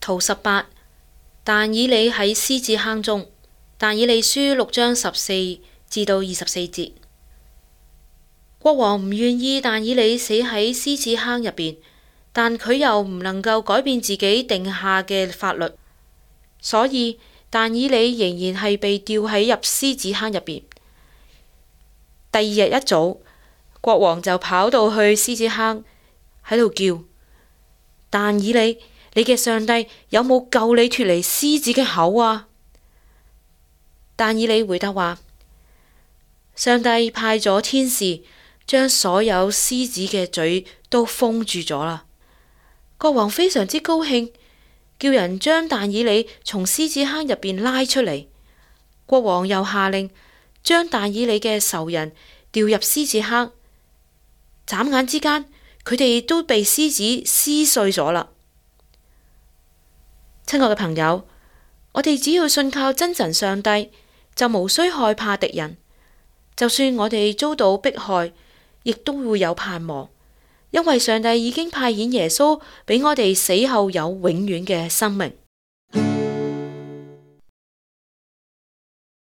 圖18，但以理喺獅子坑中。但以理書6章14至到24節。國王唔願意但以理死喺獅子坑入邊，但佢又唔能夠改變自己定下嘅法律，所以但以理仍然係被吊喺入獅子坑入邊。第二日一早，國王就跑到去獅子坑喺度叫：但以理，你嘅上帝有冇救你脫離獅子嘅口啊？但以理回答話：上帝派咗天使將所有獅子嘅嘴都封住咗啦。國王非常之高興，叫人將但以理從獅子坑入邊拉出嚟。國王又下令將但以理嘅仇人掉入獅子坑，眨眼之間佢哋都被獅子撕碎咗啦。親愛嘅朋友，我哋只要信靠真神上帝，就無需害怕敵人，就算我哋遭到迫害，亦都會有盼望，因為上帝已經派遣耶穌俾我哋死後有永遠嘅生命。